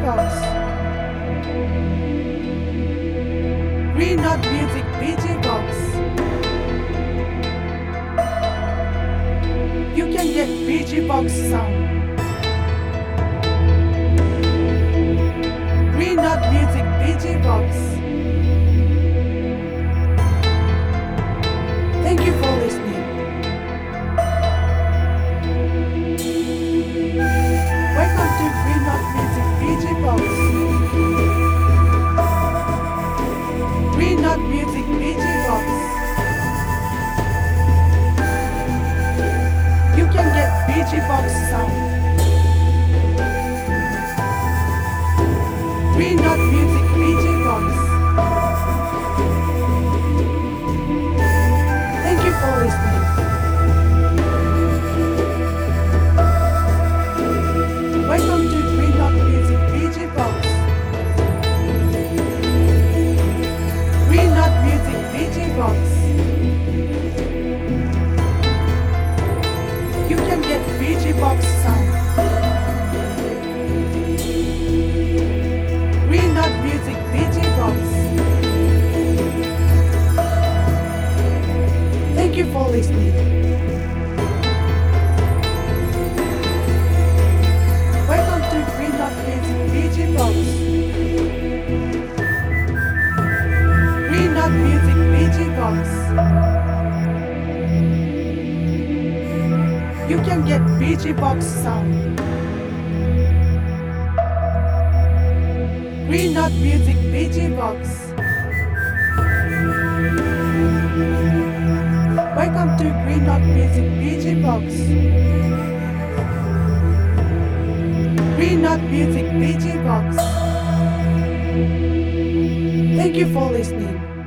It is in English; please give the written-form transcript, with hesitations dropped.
Box. Green Knot Music BG Box. You can get BG Box sound. Green Knot Music BG Box. Thank you for listening. Welcome to Green Knot Music BG Box. Green Knot Music BG Box. You can get BG Box sound. Green Knot Music BG Box. Thank you for listening. Welcome to Green Knot Music BG Box. Green Knot Music BG Box. You can get BG Box sound. Green Knot Music BG Box. Thank you for listening. Welcome to Green Knot Music BG Box. Green Knot Music BG Box. You can get BG Box sound. Green Knot Music BG Box. Welcome to Green Knot Music BG Box. Green Knot Music BG Box. Thank you for listening.